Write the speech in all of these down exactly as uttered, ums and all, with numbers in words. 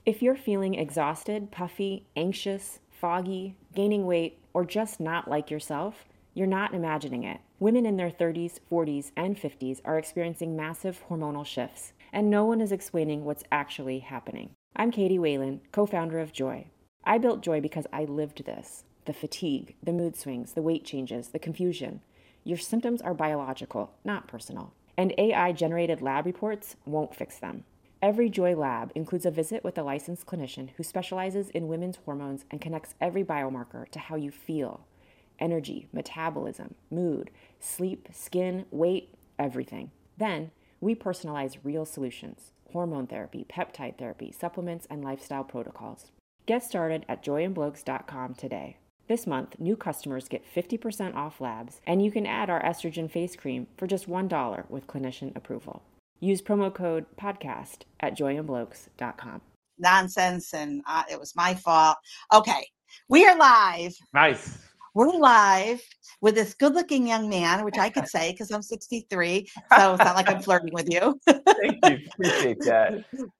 If you're feeling exhausted, puffy, anxious, foggy, gaining weight, or just not like yourself, you're not imagining it. Women in their thirties, forties, and fifties are experiencing massive hormonal shifts, and no one is explaining what's actually happening. I'm Katie Whalen, co-founder of Joy. I built Joy because I lived this. The fatigue, the mood swings, the weight changes, the confusion. Your symptoms are biological, not personal. And A I-generated lab reports won't fix them. Every Joy lab includes a visit with a licensed clinician who specializes in women's hormones and connects every biomarker to how you feel. Energy, metabolism, mood, sleep, skin, weight, everything. Then, we personalize real solutions: hormone therapy, peptide therapy, supplements, and lifestyle protocols. Get started at joy and blokes dot com today. This month, new customers get fifty percent off labs, and you can add our estrogen face cream for just one dollar with clinician approval. Use promo code podcast at joy and blokes dot com. Nonsense, and uh, it was my fault. Okay, we are live. Nice. We're live with this good-looking young man, which I could say because I'm sixty-three, so it's not like I'm flirting with you. Thank you. Appreciate that.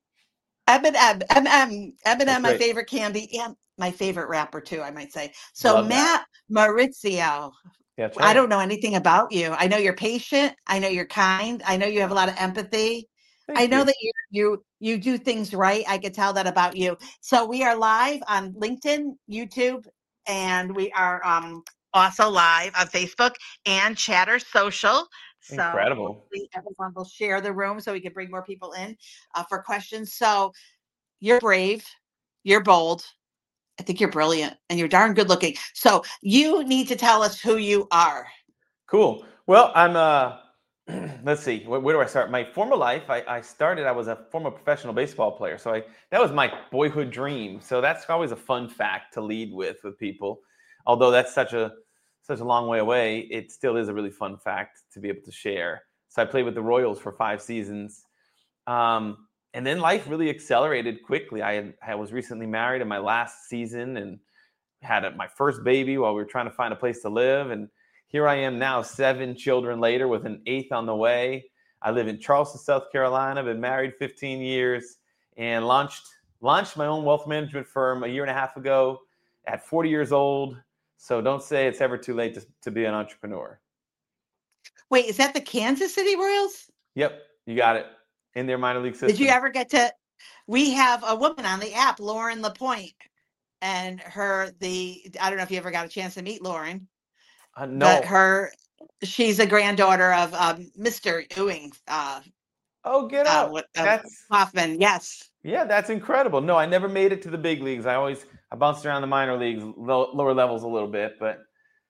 Eminem, Eminem, Eminem, That's my great. favorite candy, and my favorite rapper too, I might say. So Love Matt Maurizio, That's right. I don't know anything about you. I know you're patient. I know you're kind. I know you have a lot of empathy. Thank I know you. that you you you do things right. I could tell that about you. So we are live on LinkedIn, YouTube, and we are um, also live on Facebook and Chatter Social. So Incredible. hopefully everyone will share the room so we can bring more people in uh, for questions. So you're brave, you're bold. I think you're brilliant, and you're darn good looking. So you need to tell us who you are. Cool. Well, I'm uh let's see, where, where do I start? My former life, I, I started, I was a former professional baseball player. So I that was my boyhood dream. So that's always a fun fact to lead with with people. Although that's such a such a long way away, it still is a really fun fact to be able to share. So I played with the Royals for five seasons. Um, and then life really accelerated quickly. I had, I was recently married in my last season and had a, my first baby while we were trying to find a place to live. And here I am now, seven children later, with an eighth on the way. I live in Charleston, South Carolina. Been married fifteen years and launched launched my own wealth management firm a year and a half ago at forty years old. So don't say it's ever too late to, to be an entrepreneur. Wait, is that the Kansas City Royals? Yep, you got it. In their minor league system. Did you ever get to? We have a woman on the app, Lauren Lapointe, and her the. I don't know if you ever got a chance to meet Lauren. Uh, no. But her, she's a granddaughter of um, Mister Ewing. Uh, oh, get uh, out! what, uh, That's Hoffman. Yes. Yeah, that's incredible. No, I never made it to the big leagues. I always I bounced around the minor leagues, low, lower levels a little bit, but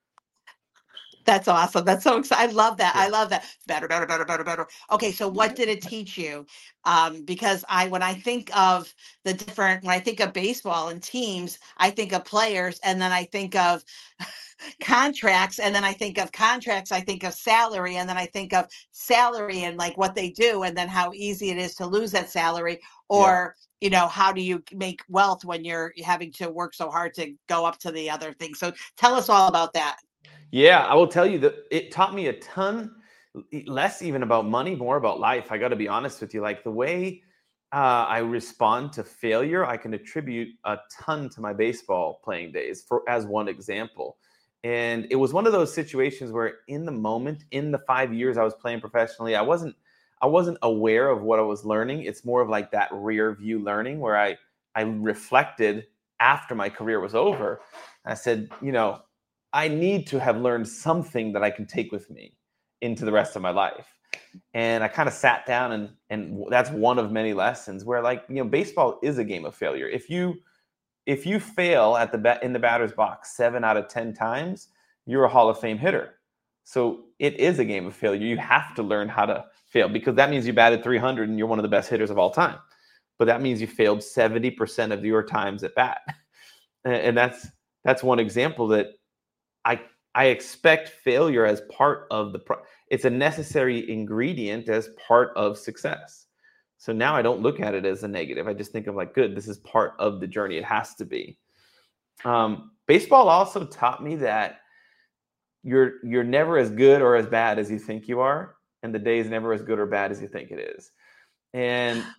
that's awesome. That's so exciting. I love that. Yeah. I love that. Better, better, better, better, better. Okay, so what did it teach you? Um, because I, when I think of the different, when I think of baseball and teams, I think of players, and then I think of contracts, and then I think of contracts, I think of salary, and then I think of salary and like what they do, and then how easy it is to lose that salary, or yeah. you know, how do you make wealth when you're having to work so hard to go up to the other thing? So tell us all about that. Yeah, I will tell you that it taught me a ton, less even about money, more about life. I got to be honest with you. Like the way uh, I respond to failure, I can attribute a ton to my baseball playing days, for as one example. And it was one of those situations where in the moment, in the five years I was playing professionally, I wasn't I wasn't aware of what I was learning. It's more of like that rear view learning where I I reflected after my career was over. I said, you know, I need to have learned something that I can take with me into the rest of my life. And I kind of sat down and and that's one of many lessons where, like, you know, baseball is a game of failure. If you if you fail at the bat in the batter's box seven out of ten times, you're a Hall of Fame hitter. So it is a game of failure. You have to learn how to fail, because that means you batted three hundred and you're one of the best hitters of all time. But that means you failed seventy percent of your times at bat. And that's that's one example that I I expect failure as part of the pro- it's a necessary ingredient as part of success. So now I don't look at it as a negative. I just think of like, good, this is part of the journey. It has to be. Um, baseball also taught me that you're you're never as good or as bad as you think you are, and the day is never as good or bad as you think it is. And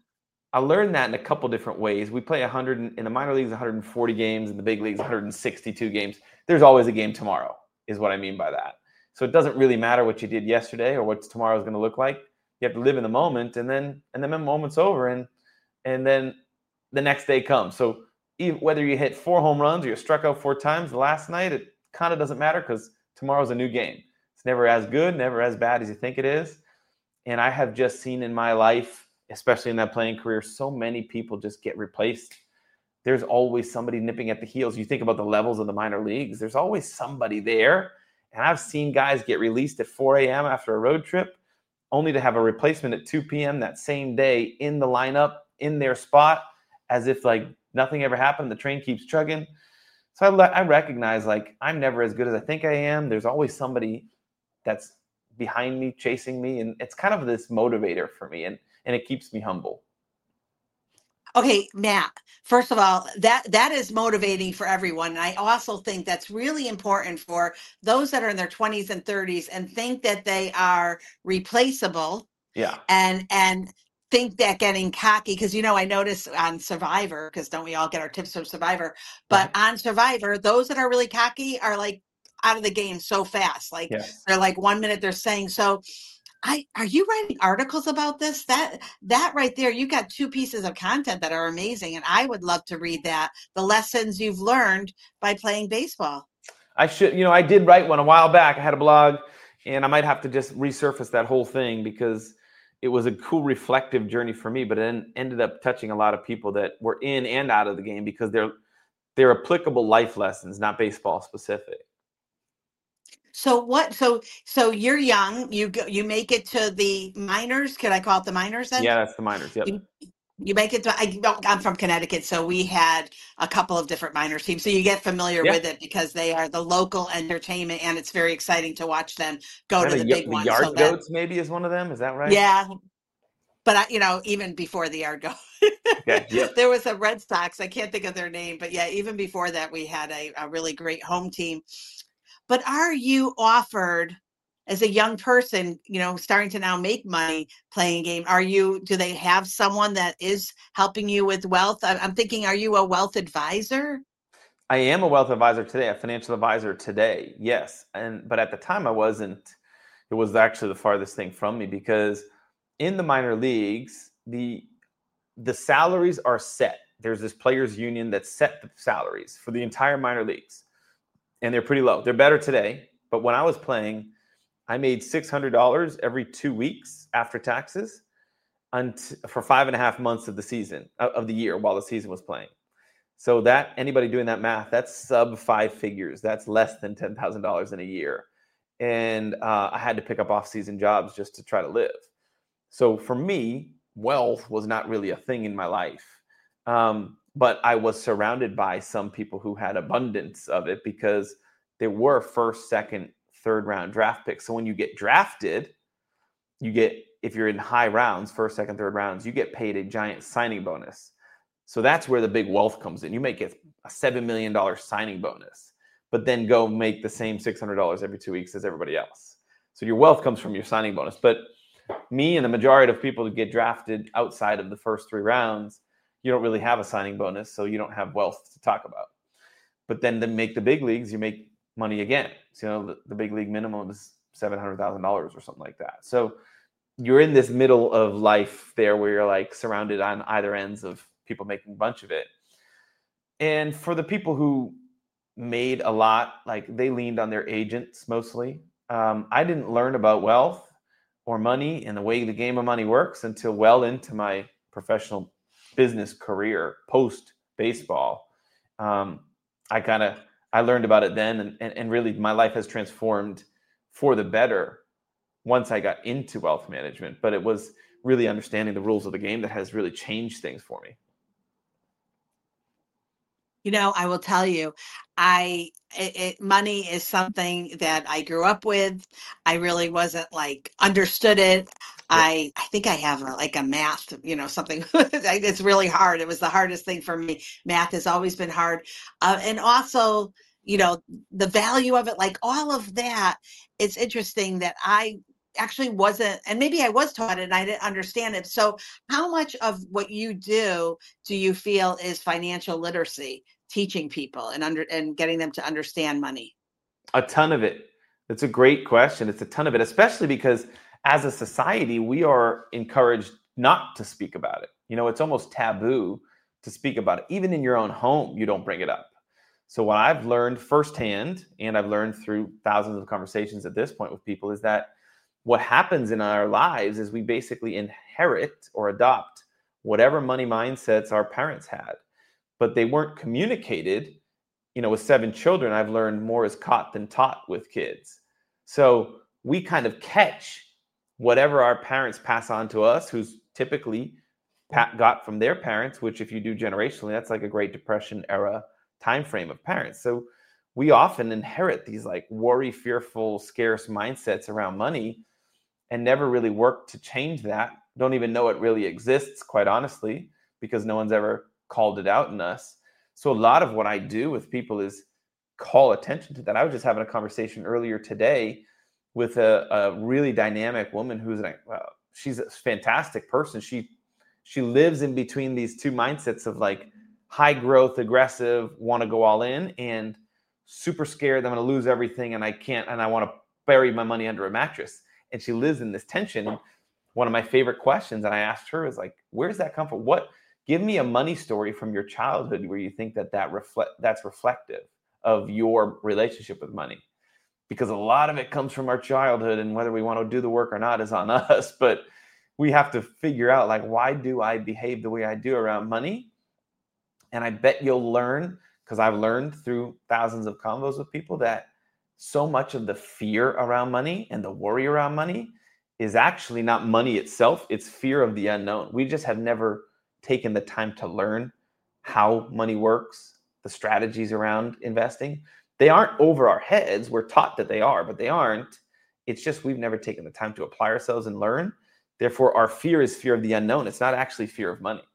I learned that in a couple different ways. We play one hundred in the minor leagues, one hundred forty games, in the big leagues, one hundred sixty-two games. There's always a game tomorrow, is what I mean by that. So it doesn't really matter what you did yesterday or what tomorrow is going to look like. You have to live in the moment, and then and then the moment's over, and and then the next day comes. So even, whether you hit four home runs or you struck out four times the last night, it kind of doesn't matter because tomorrow's a new game. It's never as good, never as bad as you think it is. And I have just seen in my life, especially in that playing career, so many people just get replaced. There's always somebody nipping at the heels. You think about the levels of the minor leagues, there's always somebody there. And I've seen guys get released at four a.m. after a road trip, only to have a replacement at two p.m. that same day in the lineup, in their spot, as if like nothing ever happened. The train keeps chugging. So I, le- I recognize like I'm never as good as I think I am. There's always somebody that's behind me, chasing me. And it's kind of this motivator for me. And and it keeps me humble. Okay, Matt, first of all, that that is motivating for everyone. And I also think that's really important for those that are in their twenties and thirties and think that they are replaceable. Yeah. And and think that getting cocky, because you know, I notice on Survivor, because don't we all get our tips from Survivor? But Right. on Survivor, those that are really cocky are like out of the game so fast. Like Yes. they're like one minute they're saying so. I are you writing articles about this? That that right there, you got two pieces of content that are amazing, and I would love to read that. The lessons you've learned by playing baseball. I should, you know, I did write one a while back. I had a blog, and I might have to just resurface that whole thing because it was a cool reflective journey for me, but it ended up touching a lot of people that were in and out of the game because they're they're applicable life lessons, not baseball specific. So what? So so you're young. You go. You make it to the minors. Can I call it the minors then? Yeah, that's the minors. Yep. You, you make it to. I, well, I'm from Connecticut, so we had a couple of different minor teams. So you get familiar Yeah. with it because they are the local entertainment, and it's very exciting to watch them go And to the, the big the one. Yard So that, Goats maybe is one of them. Is that right? yeah. But I, you know, even before the Yard Goat, Okay. Yep. there was a Red Sox. I can't think of their name, but yeah, even before that, we had a, a really great home team. But are you offered as a young person, you know, starting to now make money playing a game? Are you, do they have someone that is helping you with wealth? I- I'm thinking, are you a wealth advisor? I am a wealth advisor today, a financial advisor today. Yes. And, but at the time I wasn't. It was actually the farthest thing from me because in the minor leagues, the, the salaries are set. There's this players union that set the salaries for the entire minor leagues. And they're pretty low. They're better today. But when I was playing, I made six hundred dollars every two weeks after taxes unt- for five and a half months of the season, of the year while the season was playing. So that anybody doing that math, that's sub five figures. That's less than ten thousand dollars in a year. And uh, I had to pick up off-season jobs just to try to live. So for me, wealth was not really a thing in my life. Um, but I was surrounded by some people who had abundance of it because there were first, second, third round draft picks. So when you get drafted, you get, if you're in high rounds, first, second, third rounds, you get paid a giant signing bonus. So that's where the big wealth comes in. You may get a seven million dollars signing bonus, but then go make the same six hundred dollars every two weeks as everybody else. So your wealth comes from your signing bonus. But me and the majority of people who get drafted outside of the first three rounds, you don't really have a signing bonus, so you don't have wealth to talk about. But then to make the big leagues, you make money again. So, you know, the, the big league minimum is seven hundred thousand dollars or something like that. So you're in this middle of life there where you're like surrounded on either ends of people making a bunch of it. And for the people who made a lot, like they leaned on their agents mostly. Um, I didn't learn about wealth or money and the way the game of money works until well into my professional business career post baseball. Um, I kind of, I learned about it then, and, and, and really my life has transformed for the better once I got into wealth management, but it was really understanding the rules of the game that has really changed things for me. You know, I will tell you, I it, it, money is something that I grew up with. I really wasn't like understood it. Yep. I I think I have a, like a math, you know, something. It's really hard. It was the hardest thing for me. Math has always been hard, uh, and also, you know, the value of it, like all of that. It's interesting that I actually wasn't, and maybe I was taught it and I didn't understand it. So how much of what you do do you feel is financial literacy, teaching people and under and getting them to understand money? A ton of it. It's a great question. It's a ton of it, especially because as a society, we are encouraged not to speak about it. You know, it's almost taboo to speak about it. Even in your own home, you don't bring it up. So what I've learned firsthand, and I've learned through thousands of conversations at this point with people, is that what happens in our lives is we basically inherit or adopt whatever money mindsets our parents had, but they weren't communicated. You know, with seven children, I've learned more is caught than taught with kids. So we kind of catch whatever our parents pass on to us, who's typically got from their parents, which if you do generationally, that's like a Great Depression era time frame of parents. So we often inherit these like worry, fearful, scarce mindsets around money and never really work to change that. Don't even know it really exists, quite honestly, because no one's ever called it out in us. So a lot of what I do with people is call attention to that. I was just having a conversation earlier today with a, a really dynamic woman who's like, well, she's a fantastic person. She she lives in between these two mindsets of like high growth, aggressive, want to go all in, and super scared I'm going to lose everything and I can't, and I want to bury my money under a mattress. And she lives in this tension. One of my favorite questions, and I asked her, is like, where's that come from? What? Give me a money story from your childhood where you think that, that reflect that's reflective of your relationship with money. Because a lot of it comes from our childhood, and whether we want to do the work or not is on us. But we have to figure out, like, why do I behave the way I do around money? And I bet you'll learn, because I've learned through thousands of convos with people, that so much of the fear around money and the worry around money is actually not money itself. It's fear of the unknown. We just have never taken the time to learn how money works, the strategies around investing. They aren't over our heads. We're taught that they are, but they aren't. It's just we've never taken the time to apply ourselves and learn. Therefore, our fear is fear of the unknown. It's not actually fear of money.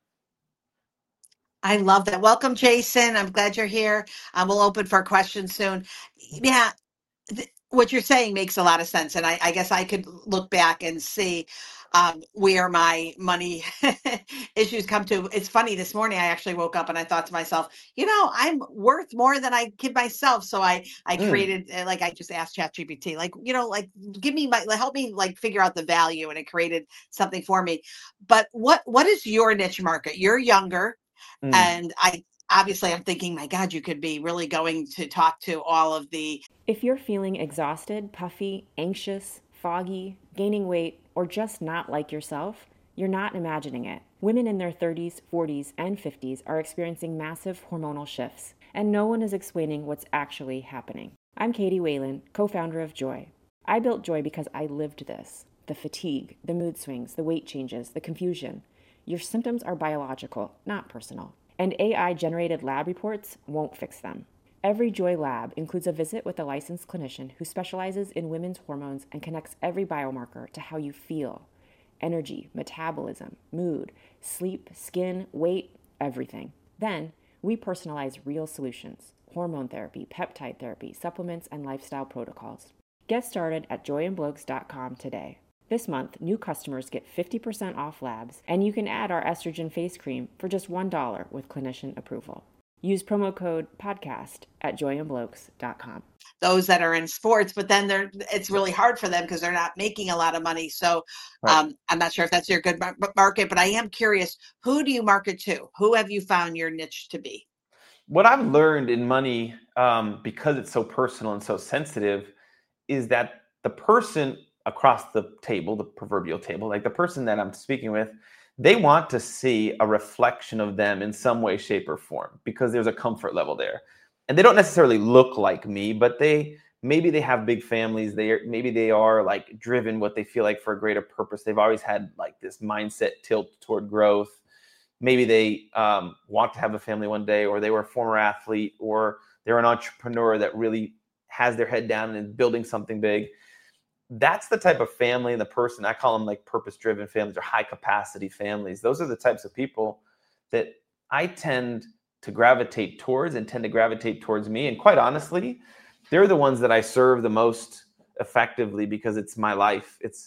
I love that. Welcome, Jason. I'm glad you're here. Um, we'll open for questions soon. Yeah, th- what you're saying makes a lot of sense. And I, I guess I could look back and see um, where my money issues come to. It's funny, this morning I actually woke up and I thought to myself, you know, I'm worth more than I give myself. So I, I Mm. created, uh, like I just asked ChatGPT, like, you know, like give me my, like, help me like figure out the value, and it created something for me. But what, what is your niche market? You're younger. Mm. And I obviously I'm thinking, my God, you could be really going to talk to all of the. If you're feeling exhausted, puffy, anxious, foggy, gaining weight, or just not like yourself, you're not imagining it. Women in their thirties, forties, and fifties are experiencing massive hormonal shifts, and no one is explaining what's actually happening. I'm Katie Whalen, co-founder of Joy. I built Joy because I lived this. The fatigue, the mood swings, the weight changes, the confusion. Your symptoms are biological, not personal. And A I-generated lab reports won't fix them. Every Joy lab includes a visit with a licensed clinician who specializes in women's hormones and connects every biomarker to how you feel. Energy, metabolism, mood, sleep, skin, weight, everything. Then, we personalize real solutions: hormone therapy, peptide therapy, supplements, and lifestyle protocols. Get started at joy and blokes dot com today. This month, new customers get fifty percent off labs, and you can add our estrogen face cream for just one dollar with clinician approval. Use promo code podcast at joy and blokes dot com. Those that are in sports, but then they're it's really hard for them because they're not making a lot of money. So Right. um, I'm not sure if that's your good mar- market, but I am curious, who do you market to? Who have you found your niche to be? What I've learned in money, um, because it's so personal and so sensitive, is that the person across the table, the proverbial table, like the person that I'm speaking with, they want to see a reflection of them in some way, shape, or form, because there's a comfort level there. And they don't necessarily look like me, but they maybe they have big families. They are, maybe they are like driven what they feel like for a greater purpose. They've always had like this mindset tilt toward growth. Maybe they um, want to have a family one day, or they were a former athlete, or they're an entrepreneur that really has their head down and is building something big. That's the type of family and the person, I call them like purpose-driven families or high-capacity families. Those are the types of people that I tend to gravitate towards and tend to gravitate towards me. And quite honestly, they're the ones that I serve the most effectively, because it's my life. It's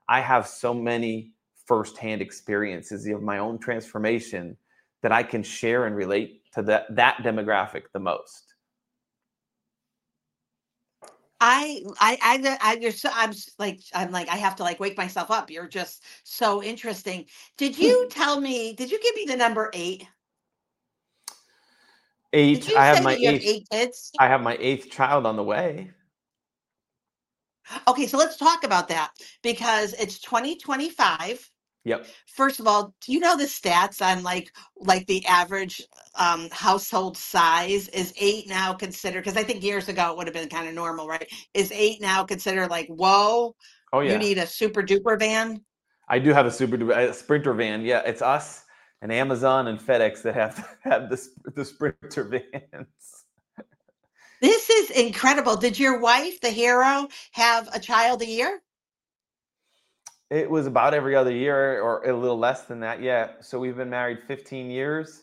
I have so many firsthand experiences of my own transformation that I can share and relate to that, that demographic the most. I, I, I, I, you're so, I'm s- like, I'm like, I have to like wake myself up. You're just so interesting. Did you tell me, did you give me the number eight? Did Eight. you I have say my that you have eighth. eight kids? I have my eighth child on the way. Okay, so let's talk about that because it's twenty twenty-five. Yep. First of all, do you know the stats on like like the average um, household size? Is eight now considered? Because I think years ago it would have been kind of normal, right? Is eight now considered like, whoa, Oh you yeah. need a super duper van? I do have a super a Sprinter van. Yeah, it's us and Amazon and FedEx that have to have the the Sprinter vans. This is incredible. Did your wife, the hero, have a child a year? It was about every other year or a little less than that. Yeah. So we've been married fifteen years.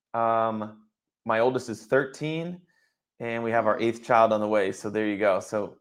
Um, my oldest is thirteen and we have our eighth child on the way. So there you go. So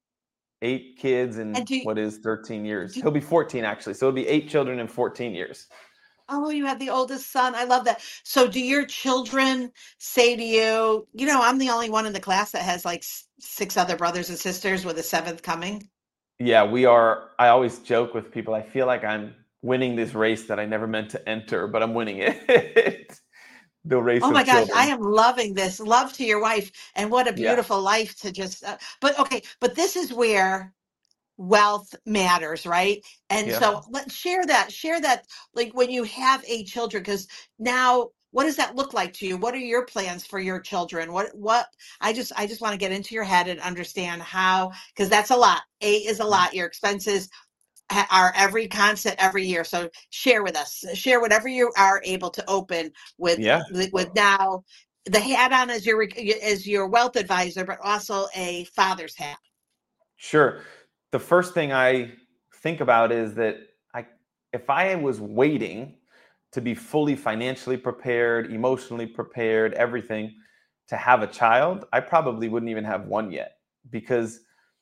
eight kids And in do, what is thirteen years. do He'll be fourteen actually. So it'll be eight children in fourteen years. oh, you have the oldest son. I love that. So do your children say to you, you know, I'm the only one in the class that has like s- six other brothers and sisters with a seventh coming? Yeah, we are. I always joke with people, I feel like I'm winning this race that I never meant to enter, but I'm winning it. The race Oh my of gosh, I children. am loving this. Love to your wife. And what a Yeah. beautiful life to just, uh, but okay, but this is where wealth matters, right? And Yeah. so let's share that, share that, like when you have eight children, because now what does that look like to you? What are your plans for your children? What, what, I just, I just want to get into your head and understand how, because that's a lot. Eight is a lot. Your expenses ha- are every constant every year. So share with us, share whatever you are able to open with, Yeah. with now the hat on as your, as your wealth advisor, but also a father's hat. Sure. The first thing I think about is that I if I was waiting to be fully financially prepared, emotionally prepared, everything to have a child, I probably wouldn't even have one yet because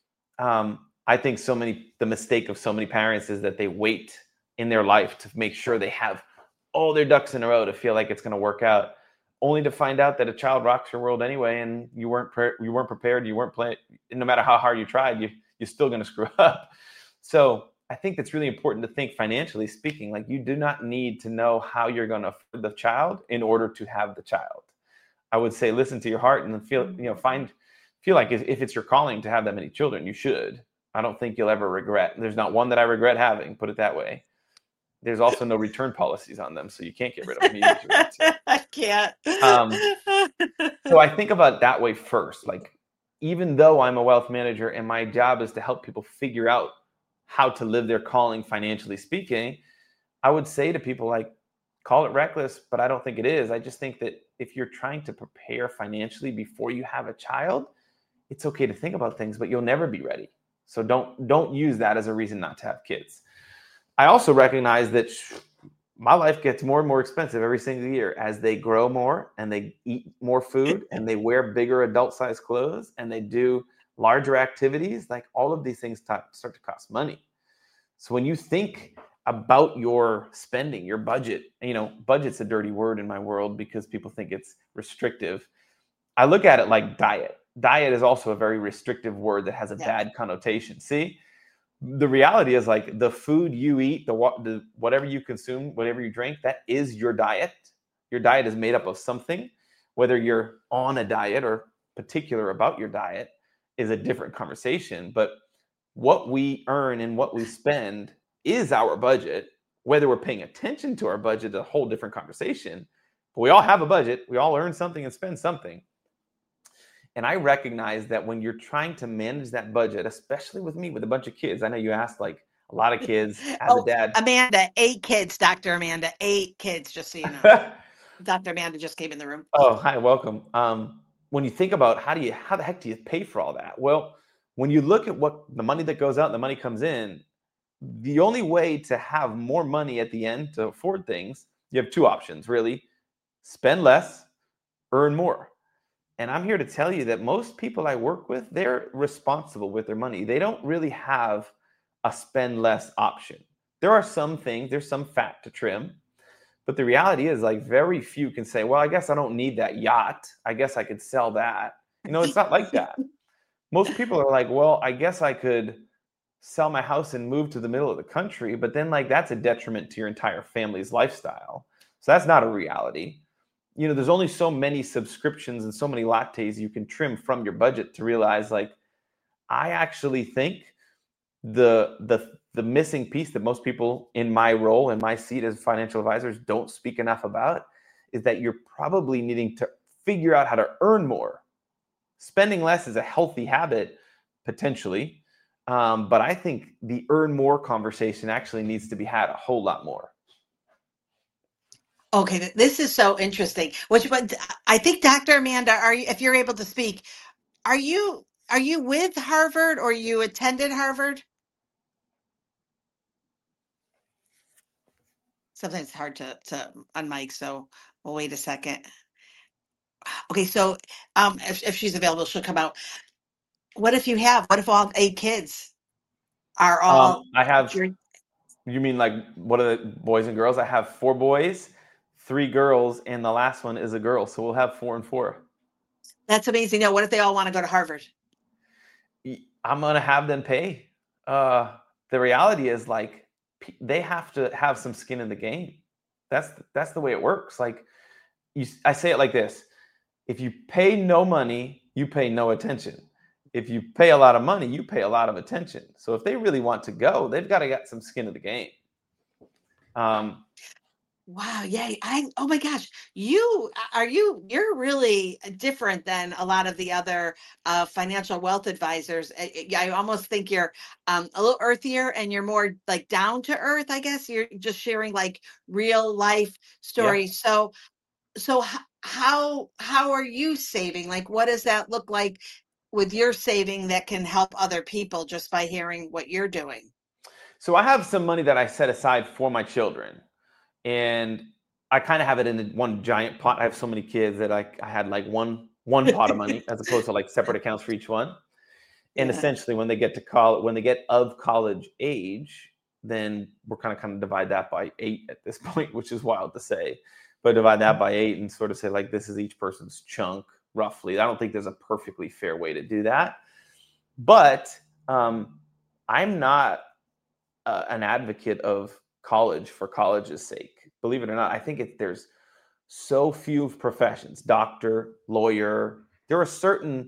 um, I think so many the mistake of so many parents is that they wait in their life to make sure they have all their ducks in a row to feel like it's going to work out, only to find out that a child rocks your world anyway, and you weren't pre- you weren't prepared, you weren't playing. No matter how hard you tried, you you're still going to screw up. So I think it's really important to think financially speaking. Like you do not need to know how you're going to afford the child in order to have the child. I would say listen to your heart and feel you know find feel like if, if it's your calling to have that many children, you should. I don't think you'll ever regret. There's not one that I regret having. Put it that way. There's also no return policies on them, so you can't get rid of them even if you want to. I can't. Um, so I think about it that way first. Like, even though I'm a wealth manager and my job is to help people figure out how to live their calling financially speaking, I would say to people like, call it reckless, but I don't think it is. I just think that if you're trying to prepare financially before you have a child, it's okay to think about things, but you'll never be ready. So don't don't use that as a reason not to have kids. I also recognize that my life gets more and more expensive every single year as they grow more and they eat more food and they wear bigger adult size clothes and they do larger activities. Like all of these things t- start to cost money. So when you think about your spending, your budget, you know, budget's a dirty word in my world because people think it's restrictive. I look at it like diet. Diet is also a very restrictive word that has a Yeah. bad connotation. See, the reality is like the food you eat, the, the whatever you consume, whatever you drink, that is your diet. Your diet is made up of something. Whether you're on a diet or particular about your diet is a different conversation. But what we earn and what we spend is our budget. Whether we're paying attention to our budget is a whole different conversation. But we all have a budget. We all earn something and spend something. And I recognize that when you're trying to manage that budget, especially with me, with a bunch of kids, I know you asked like a lot of kids as a Oh, dad. Amanda, eight kids, Doctor Amanda, eight kids, just so you know. Doctor Amanda just came in the room. Oh, hi, welcome. Um, when you think about how do you, how the heck do you pay for all that? Well, when you look at what the money that goes out and the money comes in, the only way to have more money at the end to afford things, you have two options, really. Spend less, earn more. And I'm here to tell you that most people I work with, they're responsible with their money. They don't really have a spend less option. There are some things, there's some fat to trim, but the reality is like very few can say, well, I guess I don't need that yacht. I guess I could sell that. You know, it's not like that. Most people are like, well, I guess I could sell my house and move to the middle of the country, but then like that's a detriment to your entire family's lifestyle. So that's not a reality. You know, there's only so many subscriptions and so many lattes you can trim from your budget to realize like, I actually think the the the missing piece that most people in my role, in my seat as financial advisors, don't speak enough about is that you're probably needing to figure out how to earn more. Spending less is a healthy habit, potentially. Um, but I think the earn more conversation actually needs to be had a whole lot more. Okay, th- this is so interesting. Which, but I think, Doctor Amanda, are you, if you're able to speak, are you are you with Harvard or you attended Harvard? Sometimes it's hard to to unmic, so we'll wait a second. Okay, so um, if if she's available, she'll come out. What if you have? What if all eight kids are Um, all? I have, your- you mean like what are the boys and girls? I have four boys, three girls, and the last one is a girl. So we'll have four and four. That's amazing. No, what if they all want to go to Harvard? Y- I'm gonna have them pay. Uh, the reality is like p- they have to have some skin in the game. That's that's the way it works. Like you, s- I say it like this: if you pay no money, you pay no attention. If you pay a lot of money, you pay a lot of attention. So if they really want to go, they've got to get some skin in the game. Um, Wow, yeah. I oh my gosh. You are you you're really different than a lot of the other uh financial wealth advisors. I, I I almost think you're um a little earthier and you're more like down to earth, I guess. You're just sharing like real life yeah. stories. So so h- how how are you saving? Like what does that look like with your saving that can help other people just by hearing what you're doing? So I have some money that I set aside for my children, and I kind of have it in one giant pot. I have so many kids that I, I had like one one pot of money as opposed to like separate accounts for each one. And Yeah. essentially, when they get to college, when they get of college age, then we're kind of kind of divide that by eight at this point, which is wild to say, but divide that by eight and sort of say like this is each person's chunk roughly. I don't think there's a perfectly fair way to do that, but um, I'm not uh, an advocate of college for college's sake. Believe it or not, I think it, there's so few professions, doctor, lawyer. There are certain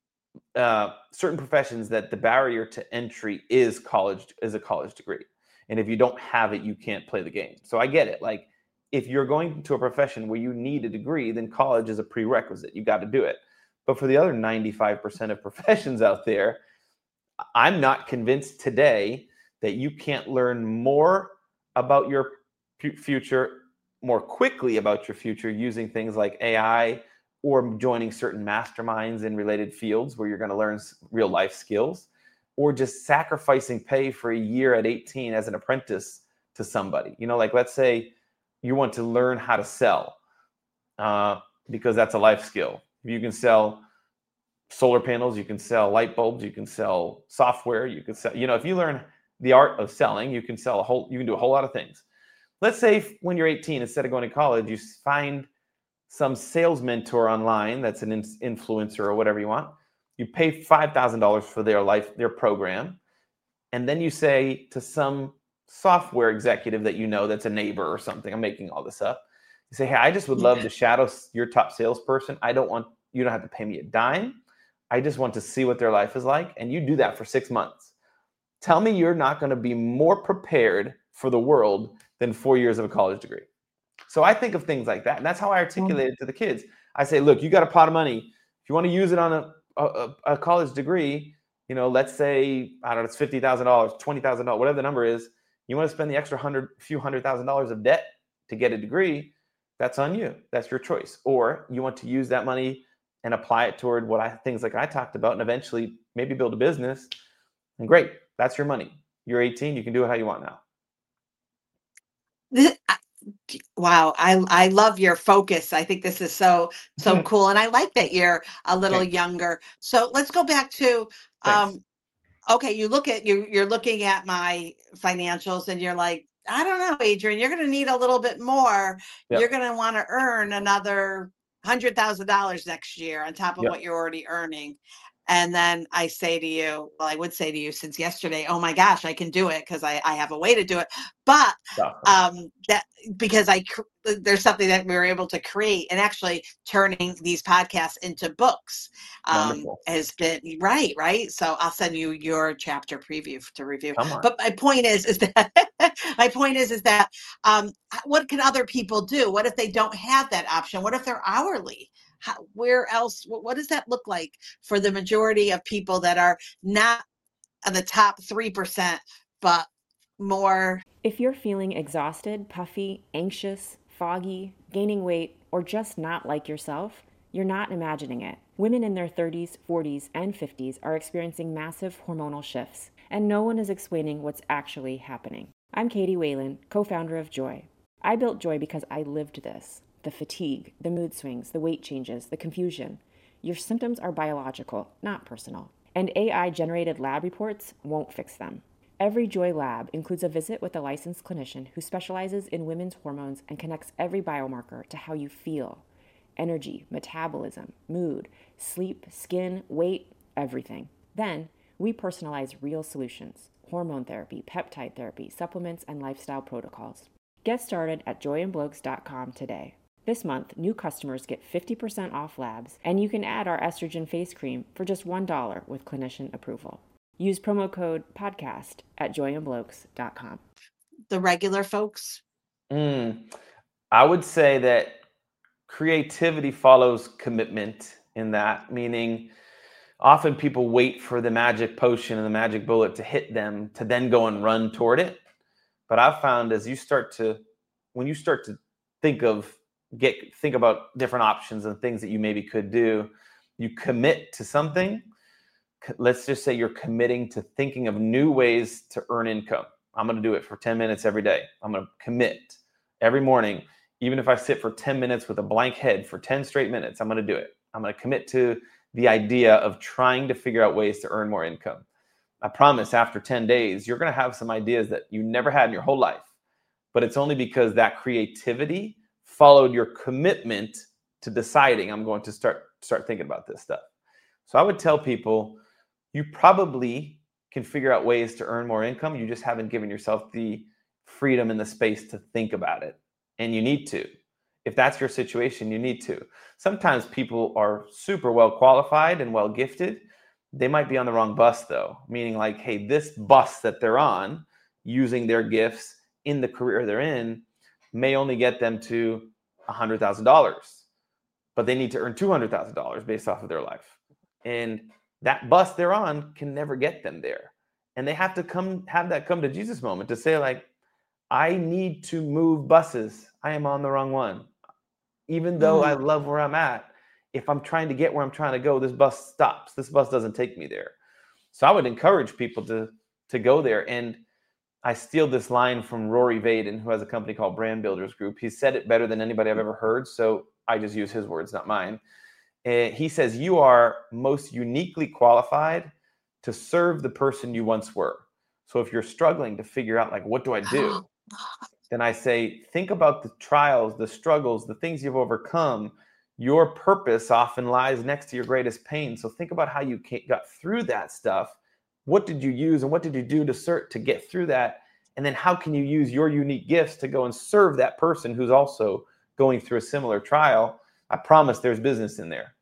uh, certain professions that the barrier to entry is college is a college degree, and if you don't have it, you can't play the game. So I get it. Like if you're going to a profession where you need a degree, then college is a prerequisite. You got to do it. But for the other ninety-five percent of professions out there, I'm not convinced today that you can't learn more about your fu- future more quickly about your future using things like A I or joining certain masterminds in related fields where you're going to learn s- real life skills, or just sacrificing pay for a year at eighteen as an apprentice to somebody. You know, like let's say you want to learn how to sell uh, because that's a life skill. If you can sell solar panels, you can sell light bulbs, you can sell software, you can sell, you know, if you learn the art of selling, you can sell a whole, you can do a whole lot of things. Let's say when you're eighteen, instead of going to college, you find some sales mentor online that's an influencer or whatever you want. You pay five thousand dollars for their life, their program. And then you say to some software executive that you know that's a neighbor or something, I'm making all this up. You say, hey, I just would love to shadow your top salesperson. I don't want, you don't have to pay me a dime. I just want to see what their life is like. And you do that for six months. Tell me you're not going to be more prepared for the world than four years of a college degree. So I think of things like that. And that's how I articulate it to the kids. I say, look, you got a pot of money. If you want to use it on a, a, a college degree, you know, let's say, I don't know, it's fifty thousand dollars, twenty thousand dollars, whatever the number is. You want to spend the extra hundred, few hundred thousand dollars of debt to get a degree. That's on you. That's your choice. Or you want to use that money and apply it toward what I things like I talked about and eventually maybe build a business. And great, that's your money. You're eighteen, you can do it how you want now. This, I- wow, I I love your focus. I think this is so so cool, and I like that you're a little Thanks. younger. So let's go back to Thanks. um, okay, you look at you you're looking at my financials and you're like, I don't know, Adrian, you're going to need a little bit more. You're Yep. going to want to earn another one hundred thousand dollars next year on top of Yep. what you're already earning. And then I say to you, well, I would say to you since yesterday, oh my gosh, I can do it because I, I have a way to do it. But Awesome. um, that because I cr- there's something that we were able to create, and actually turning these podcasts into books um, Wonderful. has been right, right. So I'll send you your chapter preview to review. Come on. But my point is, is that my point is, is that um, what can other people do? What if they don't have that option? What if they're hourly? How, where else? What, what does that look like for the majority of people that are not on the top three percent, but more? If you're feeling exhausted, puffy, anxious, foggy, gaining weight, or just not like yourself, you're not imagining it. Women in their thirties, forties, and fifties are experiencing massive hormonal shifts, and no one is explaining what's actually happening. I'm Katie Whalen, co-founder of Joy. I built Joy because I lived this. The fatigue, the mood swings, the weight changes, the confusion. Your symptoms are biological, not personal. And A I-generated lab reports won't fix them. Every Joy lab includes a visit with a licensed clinician who specializes in women's hormones and connects every biomarker to how you feel. Energy, metabolism, mood, sleep, skin, weight, everything. Then, we personalize real solutions: hormone therapy, peptide therapy, supplements, and lifestyle protocols. Get started at joy and blokes dot com today. This month, new customers get fifty percent off labs, and you can add our estrogen face cream for just one dollar with clinician approval. Use promo code podcast at joy and blokes dot com. The regular folks? Mm, I would say that creativity follows commitment in that, meaning often people wait for the magic potion and the magic bullet to hit them to then go and run toward it. But I've found as you start to, when you start to think of, get, think about different options and things that you maybe could do, you commit to something. Let's just say you're committing to thinking of new ways to earn income. I'm going to do it for ten minutes every day. I'm going to commit every morning. Even if I sit for ten minutes with a blank head for ten straight minutes, I'm going to do it. I'm going to commit to the idea of trying to figure out ways to earn more income. I promise after ten days, you're going to have some ideas that you never had in your whole life. But it's only because that creativity followed your commitment to deciding I'm going to start, start thinking about this stuff. So I would tell people, you probably can figure out ways to earn more income. You just haven't given yourself the freedom and the space to think about it. And you need to. If that's your situation, you need to. Sometimes people are super well qualified and well gifted. They might be on the wrong bus though, meaning like, hey, this bus that they're on, using their gifts in the career they're in, may only get them to one hundred thousand dollars, but they need to earn two hundred thousand dollars based off of their life. And that bus they're on can never get them there. And they have to come have that come to Jesus moment to say like, I need to move buses. I am on the wrong one. Even though Mm. I love where I'm at, if I'm trying to get where I'm trying to go, this bus stops. This bus doesn't take me there. So I would encourage people to, to go there. And I steal this line from Rory Vaden, who has a company called Brand Builders Group. He said it better than anybody I've ever heard. So I just use his words, not mine. Uh, he says, you are most uniquely qualified to serve the person you once were. So if you're struggling to figure out, like, what do I do? Then I say, think about the trials, the struggles, the things you've overcome. Your purpose often lies next to your greatest pain. So think about how you got through that stuff. What did you use and what did you do to cert to get through that? And then how can you use your unique gifts to go and serve that person who's also going through a similar trial? I promise there's business in there.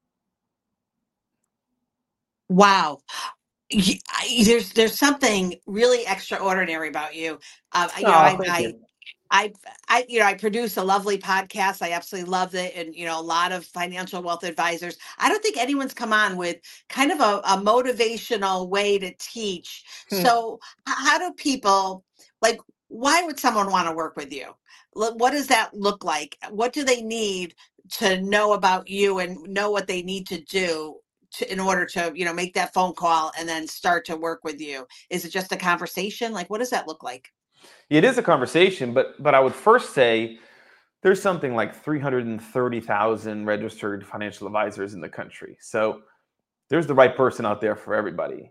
Wow. Y- I- There's there's something really extraordinary about you. Uh, you know, Oh, I, thank I you. I, I, you know, I produce a lovely podcast. I absolutely love it. And, you know, a lot of financial wealth advisors. I don't think anyone's come on with kind of a, a motivational way to teach. Hmm. So h- how do people, like, why would someone want to work with you? Lo- What does that look like? What do they need to know about you and know what they need to do to, in order to, you know, make that phone call and then start to work with you? Is it just a conversation? Like, what does that look like? It is a conversation, but but I would first say there's something like three hundred thirty thousand registered financial advisors in the country. So there's the right person out there for everybody.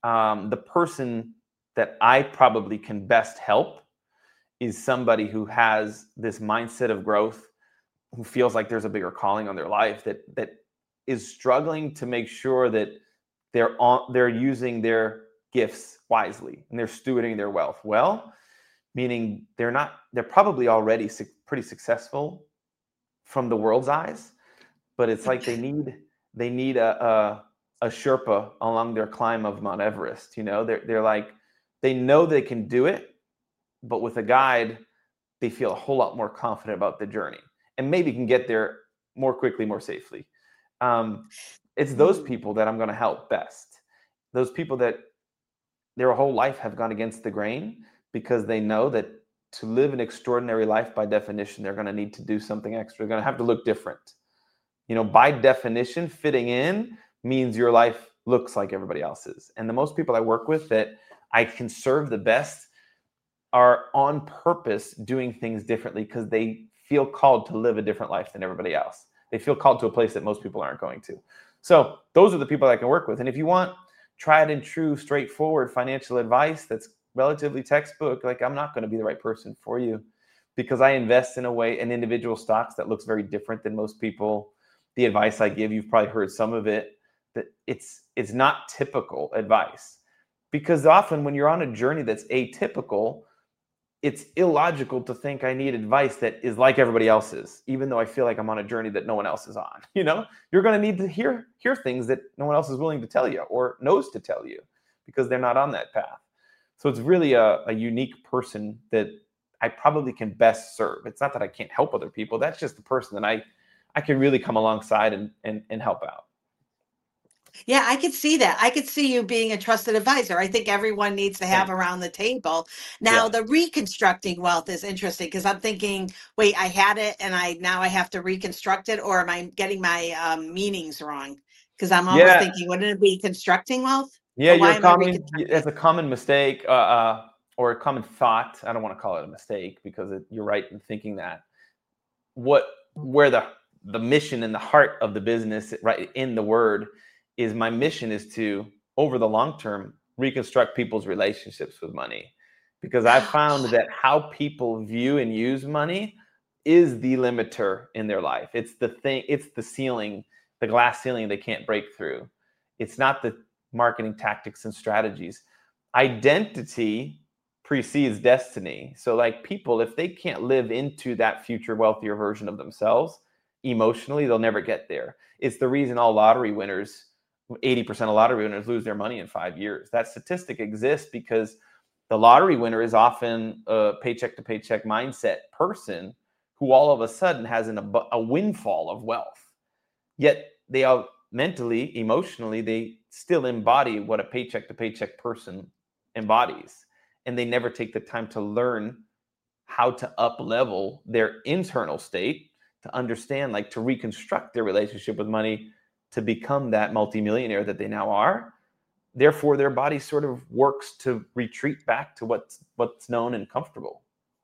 um, the person that I probably can best help is somebody who has this mindset of growth, who feels like there's a bigger calling on their life, that that is struggling to make sure that they're on they're using their gifts wisely and they're stewarding their wealth well, meaning they're not they're probably already su- pretty successful from the world's eyes, but it's like they need they need a, a a Sherpa along their climb of Mount Everest. You know, they're they're like they know they can do it, but with a guide, they feel a whole lot more confident about the journey and maybe can get there more quickly, more safely. Um, it's those people that I'm going to help best. Those people that their whole life have gone against the grain because they know that to live an extraordinary life, by definition, they're going to need to do something extra. They're going to have to look different. You know, by definition, fitting in means your life looks like everybody else's. And the most people I work with that I can serve the best are on purpose doing things differently because they feel called to live a different life than everybody else. They feel called to a place that most people aren't going to. So those are the people I can work with. And if you want tried and true, straightforward financial advice that's relatively textbook, like I'm not going to be the right person for you because I invest in a way in individual stocks that looks very different than most people. The advice I give, you've probably heard some of it, that it's it's not typical advice. Because often when you're on a journey that's atypical, it's illogical to think I need advice that is like everybody else's, even though I feel like I'm on a journey that no one else is on. You know, you're going to need to hear hear things that no one else is willing to tell you or knows to tell you because they're not on that path. So it's really a, a unique person that I probably can best serve. It's not that I can't help other people. That's just the person that I, I can really come alongside and, and, and help out. Yeah, I could see that. I could see you being a trusted advisor. I think everyone needs to have Thanks. around the table. Now, Yeah. the reconstructing wealth is interesting because I'm thinking, wait, I had it and I now I have to reconstruct it, or am I getting my um, meanings wrong? Because I'm almost Yeah. thinking, wouldn't it be constructing wealth? Yeah, Or why you're am I common. reconstructing? It's a common mistake uh, uh, or a common thought. I don't want to call it a mistake because it, you're right in thinking that. What where the the mission and the heart of the business, right in the word, is my mission is to, over the long term, reconstruct people's relationships with money, because I found that how people view and use money is the limiter in their life. It's the thing. It's the ceiling, the glass ceiling they can't break through. It's not the marketing tactics and strategies. Identity precedes destiny. So like people, if they can't live into that future wealthier version of themselves emotionally, they'll never get there. It's the reason all lottery winners, eighty percent of lottery winners lose their money in five years. That statistic exists because the lottery winner is often a paycheck to paycheck mindset person who all of a sudden has an, a windfall of wealth. Yet they are mentally, emotionally, they still embody what a paycheck to paycheck person embodies. And they never take the time to learn how to up level their internal state, to understand, like to reconstruct their relationship with money, to become that multimillionaire that they now are. Therefore, their body sort of works to retreat back to what's what's known and comfortable.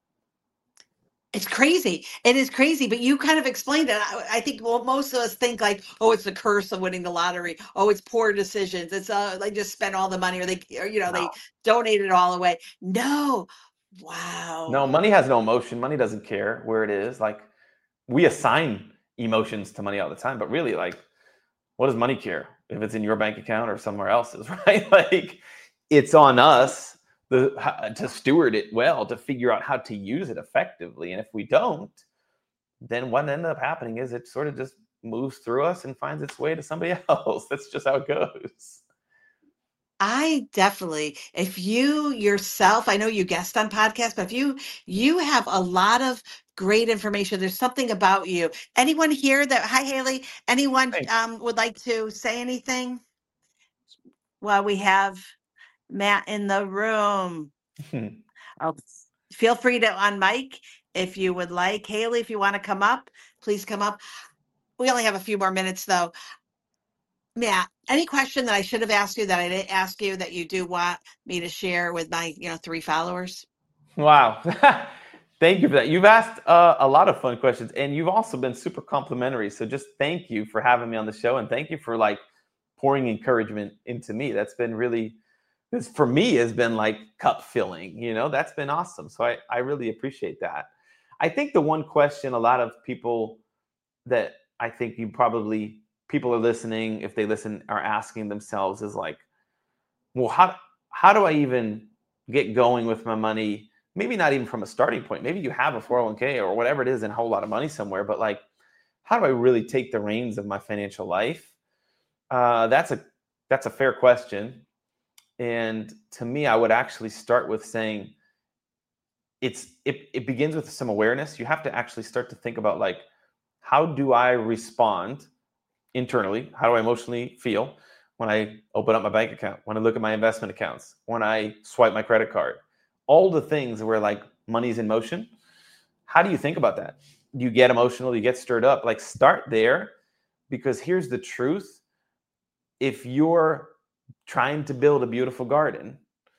It's crazy. It is crazy, but you kind of explained it. I, I think, well, most of us think like, oh, it's the curse of winning the lottery. Oh, it's poor decisions. It's uh, they just spent all the money, or they, or, you know, No. they donate it all away. No, wow. No, money has no emotion. Money doesn't care where it is. Like we assign emotions to money all the time, but really, like, what does money care if it's in your bank account or somewhere else's, right? Like, it's on us the, to steward it well, to figure out how to use it effectively. And if we don't, then what ends up happening is it sort of just moves through us and finds its way to somebody else. That's just how it goes. I definitely, if you yourself, I know you guest on podcasts, but if you you have a lot of great information, there's something about you. Anyone here that, hi Haley, anyone Thanks. um, would like to say anything? Well, we have Matt in the room. Oh, feel free to on mic if you would like. Haley, if you want to come up, please come up. We only have a few more minutes though. Matt, any question that I should have asked you that I didn't ask you that you do want me to share with my, you know, three followers? Wow. Thank you for that. You've asked uh, a lot of fun questions, and you've also been super complimentary. So just thank you for having me on the show, and thank you for like pouring encouragement into me. That's been really, this for me has been like cup filling, you know, that's been awesome. So I, I really appreciate that. I think the one question a lot of people that I think you probably, people are listening, if they listen, are asking themselves is like, well, how, how do I even get going with my money? Maybe not even from a starting point. Maybe you have a four oh one k or whatever it is and a whole lot of money somewhere, but like, how do I really take the reins of my financial life? Uh, that's a, that's a fair question. And to me, I would actually start with saying it's, it, it begins with some awareness. You have to actually start to think about like, how do I respond internally? How do I emotionally feel when I open up my bank account, when I look at my investment accounts, when I swipe my credit card, all the things where like money's in motion? How do you think about that? You get emotional, you get stirred up, like start there, because here's the truth. If you're trying to build a beautiful garden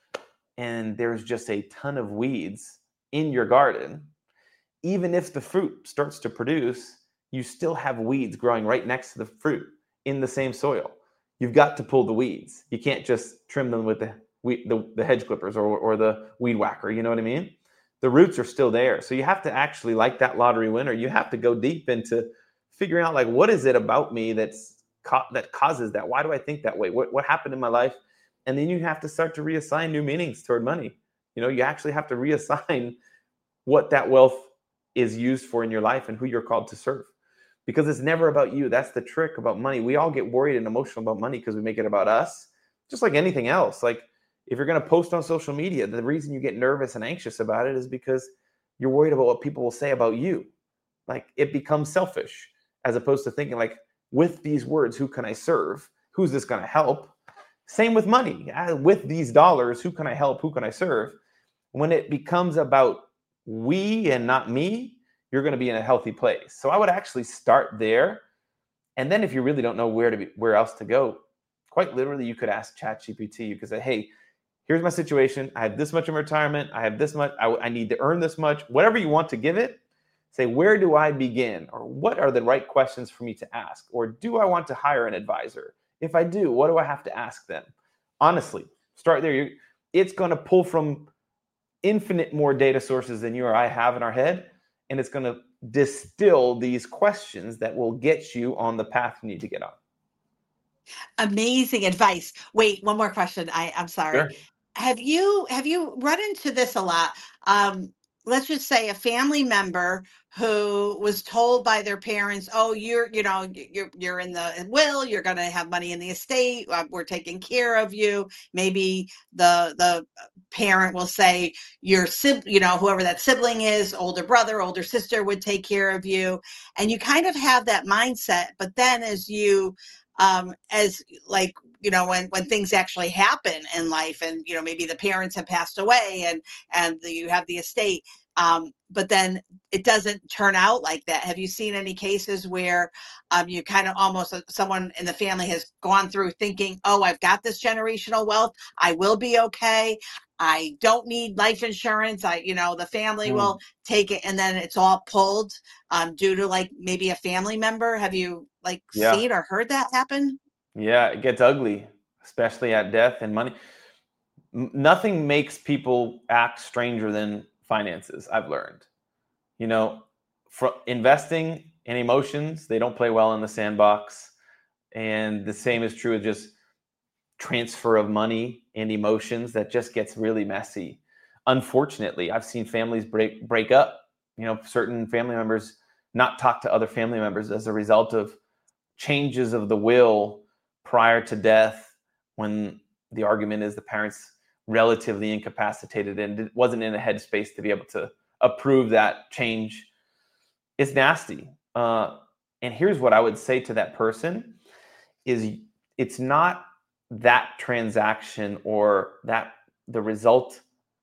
and there's just a ton of weeds in your garden, even if the fruit starts to produce, you still have weeds growing right next to the fruit in the same soil. You've got to pull the weeds. You can't just trim them with the the, the hedge clippers or, or the weed whacker. You know what I mean? The roots are still there. So you have to actually, like that lottery winner, you have to go deep into figuring out like, what is it about me that's ca- that causes that? Why do I think that way? What, what happened in my life? And then you have to start to reassign new meanings toward money. You know, you actually have to reassign what that wealth is used for in your life and who you're called to serve. Because it's never about you. That's the trick about money. We all get worried and emotional about money because we make it about us, just like anything else. Like if you're going to post on social media, the reason you get nervous and anxious about it is because you're worried about what people will say about you. Like it becomes selfish as opposed to thinking like, with these words, who can I serve? Who's this going to help? Same with money. With these dollars, who can I help? Who can I serve? When it becomes about we and not me, you're going to be in a healthy place. So I would actually start there. And then if you really don't know where to be, where else to go, quite literally, you could ask ChatGPT. You could say, hey, here's my situation. I have this much in retirement. I have this much. I, I need to earn this much. Whatever you want to give it, say, where do I begin? Or what are the right questions for me to ask? Or do I want to hire an advisor? If I do, what do I have to ask them? Honestly, start there. You're, it's going to pull from infinite more data sources than you or I have in our head. And it's going to distill these questions that will get you on the path you need to get on. Amazing advice. Wait, one more question. I, I'm sorry. Sure. Have you have you run into this a lot? Um, let's just say a family member who was told by their parents, "Oh, you're you know you're you're in the will. You're going to have money in the estate. Uh, we're taking care of you." Maybe the the parent will say, "Your sib, you know, whoever that sibling is, older brother, older sister, would take care of you," and you kind of have that mindset. But then, as you um, as like you know when when things actually happen in life, and you know maybe the parents have passed away and and the, you have the estate, um but then it doesn't turn out like that. Have you seen any cases where um you kind of almost uh, someone in the family has gone through thinking, oh, I've got this generational wealth, I will be okay, I don't need life insurance, I you know the family Mm. will take it, and then it's all pulled um due to like maybe a family member? Have you like Yeah. seen or heard that happen? Yeah, it gets ugly, especially at death and money. M- Nothing makes people act stranger than finances, I've learned. You know, for investing in emotions, they don't play well in the sandbox. And the same is true of just transfer of money and emotions that just gets really messy. Unfortunately, I've seen families break break up, you know, certain family members not talk to other family members as a result of changes of the will prior to death, when the argument is the parents relatively incapacitated and wasn't in a headspace to be able to approve that change. It's nasty. Uh, and here's what I would say to that person is it's not that transaction or that the result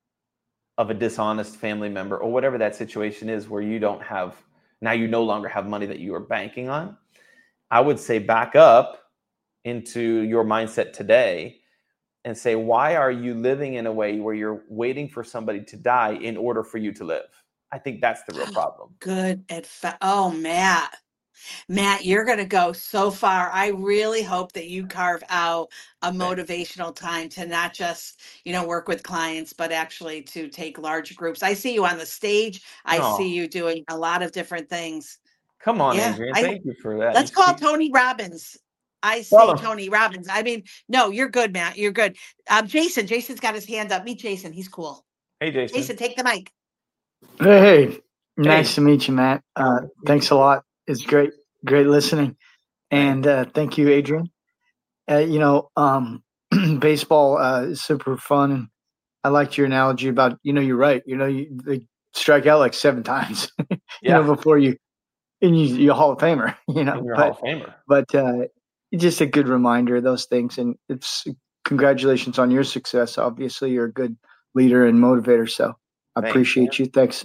of a dishonest family member or whatever that situation is where you don't have, now you no longer have money that you are banking on. I would say back up into your mindset today and say, why are you living in a way where you're waiting for somebody to die in order for you to live? I think that's the real problem. Good advice. Oh, Matt. Matt, you're going to go so far. I really hope that you carve out a motivational time to not just, you know, work with clients, but actually to take large groups. I see you on the stage. I see Oh, you doing a lot of different things. come on, Yeah, Adrian. I Thank you for that. You let's call speak. Tony Robbins. I see Follow. Tony Robbins. I mean, no, you're good, Matt. You're good. Um, Jason, Jason's got his hand up. Meet Jason. He's cool. Hey, Jason. Jason, take the mic. Hey, hey, nice Hey. to meet you, Matt. Uh, thanks a lot. It's great, great listening. And uh, thank you, Adrian. Uh, you know, um, baseball uh, is super fun, and I liked your analogy about, you know, you're right. You know, you they strike out like seven times, you Yeah. know, before you and you you're a Hall of Famer. You know, And you're a but Hall of Famer. but uh, it's just a good reminder of those things, and it's congratulations on your success. Obviously, you're a good leader and motivator, so I Thanks, appreciate you. Thanks.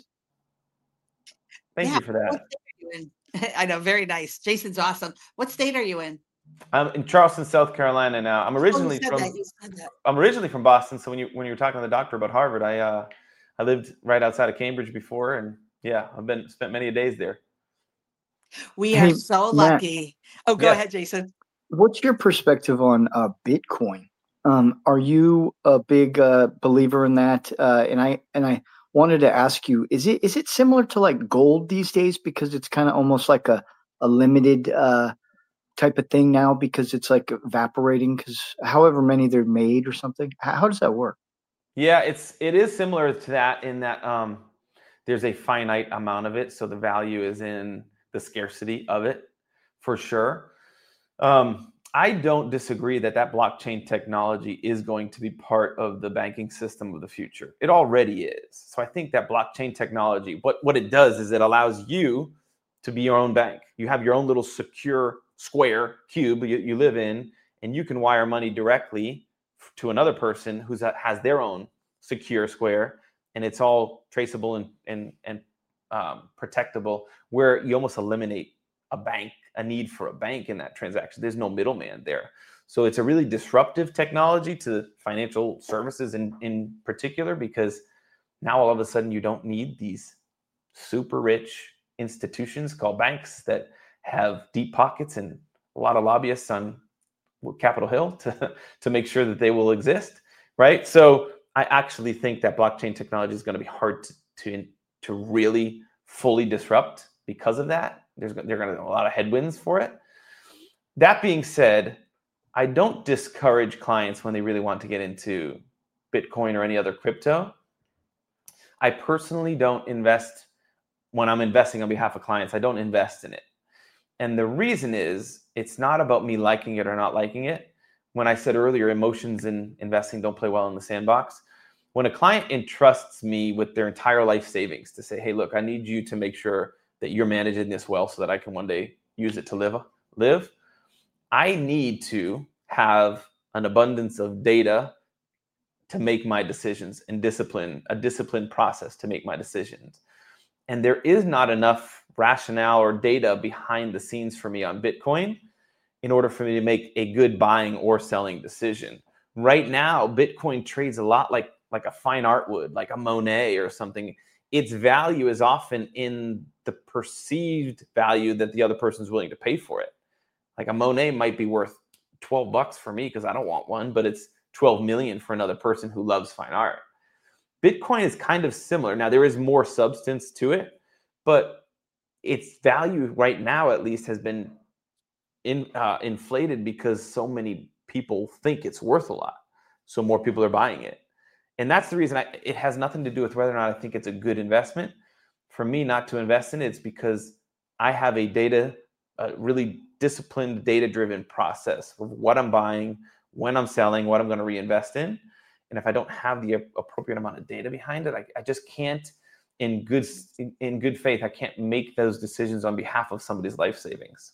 Thank Yeah. you for What that. state are you in? I know, very nice. Jason's awesome. What state are you in? I'm in Charleston, South Carolina now. I'm Oh, you originally said from that. You said that. I'm originally from Boston. So when you when you were talking to the doctor about Harvard, I uh I lived right outside of Cambridge before, and yeah, I've been spent many days there. We are Hey, so Matt, lucky. Oh, go Yes. ahead, Jason. what's your perspective on uh, Bitcoin? Um, are you a big uh, believer in that? Uh, and I and I wanted to ask you: is it is it similar to like gold these days because it's kind of almost like a a limited uh, type of thing now because it's like evaporating because however many they're made or something? How, how does that work? Yeah, it's it is similar to that in that um there's a finite amount of it, so the value is in the scarcity of it for sure. Um, I don't disagree that that blockchain technology is going to be part of the banking system of the future. It already is. So I think that blockchain technology, what, what it does is it allows you to be your own bank. You have your own little secure square cube you, you live in, and you can wire money directly to another person who has their own secure square, and it's all traceable and and and um, protectable. Where you almost eliminate a bank, a need for a bank in that transaction. There's no middleman there. So it's a really disruptive technology to financial services in, in particular, because now all of a sudden you don't need these super rich institutions called banks that have deep pockets and a lot of lobbyists on Capitol Hill to, to make sure that they will exist, right? So I actually think that blockchain technology is going to be hard to, to, to really fully disrupt because of that. There's there are going to be a lot of headwinds for it. That being said, I don't discourage clients when they really want to get into Bitcoin or any other crypto. I personally don't invest when I'm investing on behalf of clients. I don't invest in it. And the reason is it's not about me liking it or not liking it. When I said earlier, emotions in investing don't play well in the sandbox. When a client entrusts me with their entire life savings to say, hey, look, I need you to make sure that you're managing this well so that I can one day use it to live, live. I need to have an abundance of data to make my decisions and discipline, a disciplined process to make my decisions. And there is not enough rationale or data behind the scenes for me on Bitcoin in order for me to make a good buying or selling decision. Right now, Bitcoin trades a lot like, like a fine art would, like a Monet or something. Its value is often in the perceived value that the other person's willing to pay for it. Like a Monet might be worth twelve bucks for me because I don't want one, but it's twelve million for another person who loves fine art. Bitcoin is kind of similar. Now, there is more substance to it, but its value right now, at least, has been in, uh, inflated because so many people think it's worth a lot. So more people are buying it. And that's the reason I, it has nothing to do with whether or not I think it's a good investment. For me not to invest in it, it's because I have a data, a really disciplined, data-driven process of what I'm buying, when I'm selling, what I'm going to reinvest in. And if I don't have the appropriate amount of data behind it, I, I just can't, in good in, in good faith, I can't make those decisions on behalf of somebody's life savings.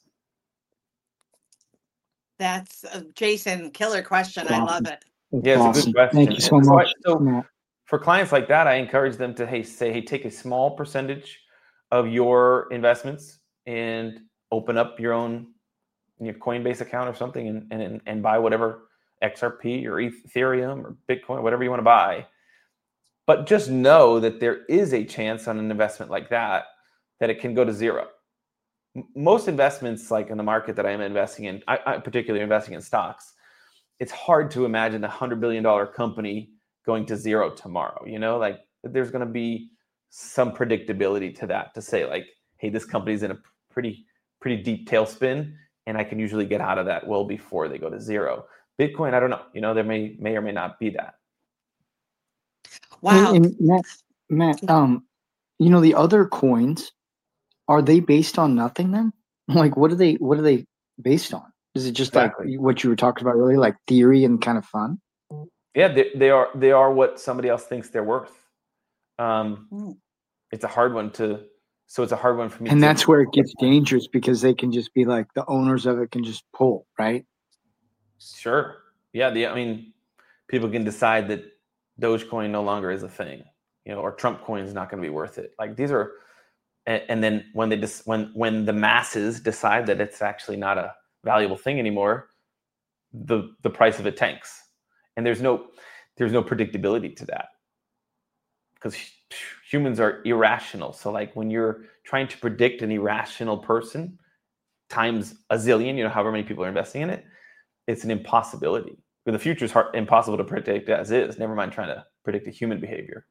That's uh, Jason, killer question. I love it. That's yeah, it's awesome. a good question. Thank you so so much. I, so Matt. for clients like that, I encourage them to hey say, hey, take a small percentage of your investments and open up your own your Coinbase account or something and, and, and buy whatever X R P or Ethereum or Bitcoin, whatever you want to buy. But just know that there is a chance on an investment like that, that it can go to zero. m- most investments, like in the market that I'm investing in, I, I particularly investing in stocks, it's hard to imagine a hundred billion dollar company going to zero tomorrow. You know, like there's going to be some predictability to that, to say like, hey, this company's in a pretty pretty deep tailspin, and I can usually get out of that well before they go to zero. Bitcoin, I don't know. You know, there may may or may not be that. Wow. And, and Matt, Matt, um, you know, the other coins, are they based on nothing then? Like, what are they? What are they based on? Is it just Exactly. like what you were talking about earlier, like theory and kind of fun? Yeah, they, they are they are what somebody else thinks they're worth. Um, Mm. it's a hard one to, so it's a hard one for me And to. that's where it gets dangerous because they can just be like the owners of it can just pull, right? Sure. Yeah. The I mean, people can decide that Dogecoin no longer is a thing, you know, or Trump coin is not going to be worth it. Like these are, and, and then when they just when when the masses decide that it's actually not a valuable thing anymore, the the price of it tanks, and there's no there's no predictability to that because humans are irrational. So like when you're trying to predict an irrational person times a zillion, you know, however many people are investing in it, it's an impossibility. But the future is hard, impossible to predict as is. Never mind trying to predict a human behavior.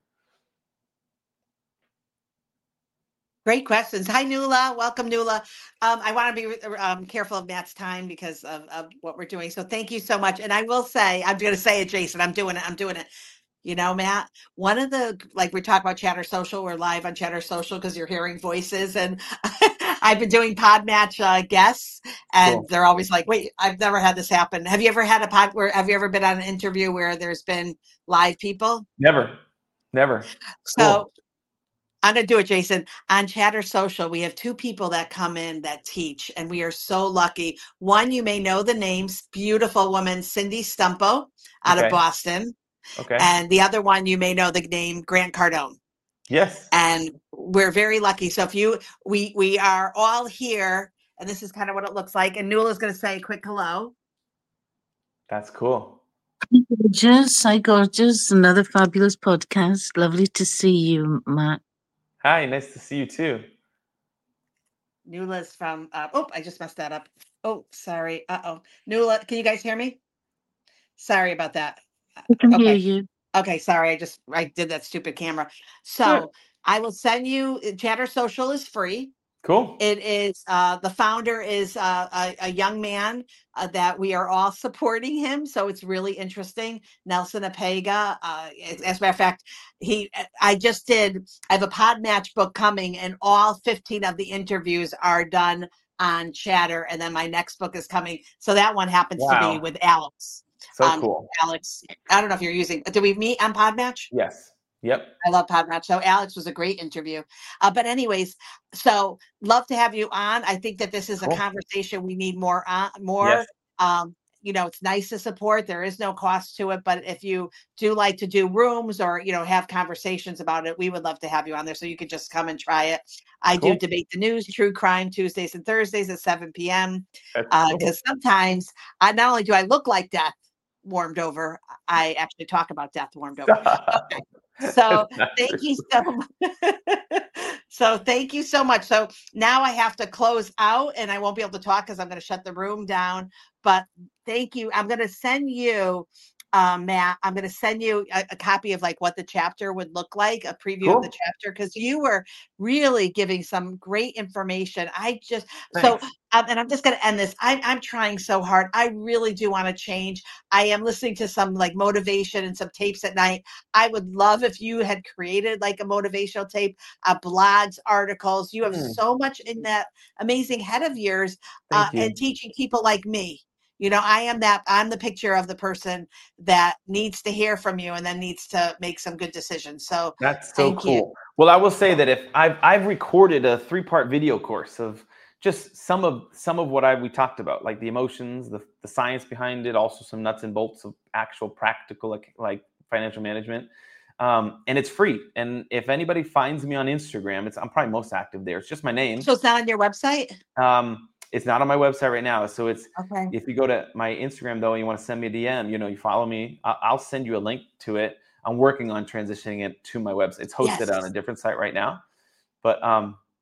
Great questions. Hi, Nuala. Welcome, Nuala. Um, I want to be um, careful of Matt's time because of, of what we're doing. So thank you so much. And I will say, I'm going to say it, Jason. I'm doing it. I'm doing it. You know, Matt, one of the, like we talk about Chatter Social, we're live on Chatter Social because you're hearing voices. And I've been doing Podmatch uh, guests, and Cool. they're always like, wait, I've never had this happen. Have you ever had a pod where, have you ever been on an interview where there's been live people? Never, never. So Cool. I'm going to do it, Jason. On Chatter Social, we have two people that come in that teach, and we are so lucky. One, you may know the names, beautiful woman, Cindy Stumpo out Okay. of Boston. Okay. And the other one, you may know the name Grant Cardone. Yes. And we're very lucky. So if you, we, we are all here, and this is kind of what it looks like. And Nuala is going to say a quick hello. That's cool. Gorgeous. Hi, gorgeous. Another fabulous podcast. Lovely to see you, Matt. Hi, nice to see you too. Nuala's from, uh, oh, I just messed that up. Oh, sorry. Uh-oh. Nuala, can you guys hear me? Sorry about that. I can Okay. hear you. Okay, sorry, I just I did that stupid camera. So Sure. I will send you. Chatter Social is free. Cool. It is uh, the founder is uh, a, a young man uh, that we are all supporting him. So it's really interesting. Nelson Apega. Uh, as, as a matter of fact, he I just did. I have a Podmatch book coming, and all fifteen of the interviews are done on Chatter, and then my next book is coming. So that one happens to be Wow. with Alex. So Um, cool. Alex, I don't know if you're using. Did we meet on Podmatch? Yes. Yep. I love Podmatch. So Alex was a great interview. Uh, but anyways, so love to have you on. I think that this is Cool. a conversation we need more on. More. Yes. Um, you know, it's nice to support. There is no cost to it, but if you do like to do rooms or you know have conversations about it, we would love to have you on there. So you could just come and try it. I Cool. do debate the news, true crime Tuesdays and Thursdays at seven p.m. That's Because cool. sometimes I not only do I look like death warmed over, I actually talk about death warmed over. Okay. So That's not thank true. you so much. So thank you so much. So now I have to close out and I won't be able to talk because I'm going to shut the room down. But thank you. I'm going to send you, um, Matt, I'm going to send you a, a copy of like what the chapter would look like, a preview of the Cool. chapter, because you were really giving some great information. I just, so, Thanks. um, and I'm just going to end this. I'm, I'm trying so hard. I really do want to change. I am listening to some like motivation and some tapes at night. I would love if you had created like a motivational tape, uh, blogs, articles. You have Hmm. so much in that amazing head of yours, uh, Thank you. and teaching people like me. You know, I am that, I'm the picture of the person that needs to hear from you and then needs to make some good decisions. So That's so thank you. cool. Well, I will say that if I've I've recorded a three-part video course of just some of some of what I we talked about, like the emotions, the the science behind it, also some nuts and bolts of actual practical like, like financial management. Um, and it's free. And if anybody finds me on Instagram, it's I'm probably most active there. It's just my name. So it's not on your website? Um, it's not on my website right now. So it's Okay. if you go to my Instagram though, and you want to send me a D M, you know, you follow me, I- I'll send you a link to it. I'm working on transitioning it to my website. It's hosted Yes. on a different site right now, but um,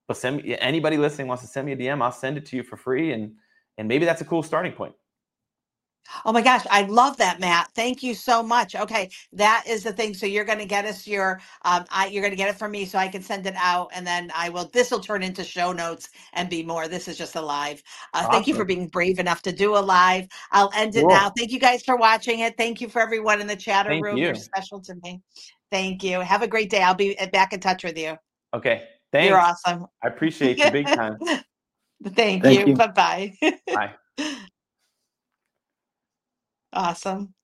but send me, anybody listening wants to send me a D M, I'll send it to you for free. And, and maybe that's a cool starting point. Oh my gosh, I love that, Matt. Thank you so much. Okay, that is the thing. So you're going to get us your, um, I, you're going to get it from me, so I can send it out, and then I will. This will turn into show notes and be more. This is just a live. Uh, thank you for Awesome. being brave enough to do a live. I'll end it Cool. now. Thank you guys for watching it. Thank you for everyone in the chatter Thank room. you. You're special to me. Thank you. Have a great day. I'll be back in touch with you. Okay. Thanks. You're awesome. I appreciate you big time. Thank, Thank you. you. Bye bye. Bye. Awesome.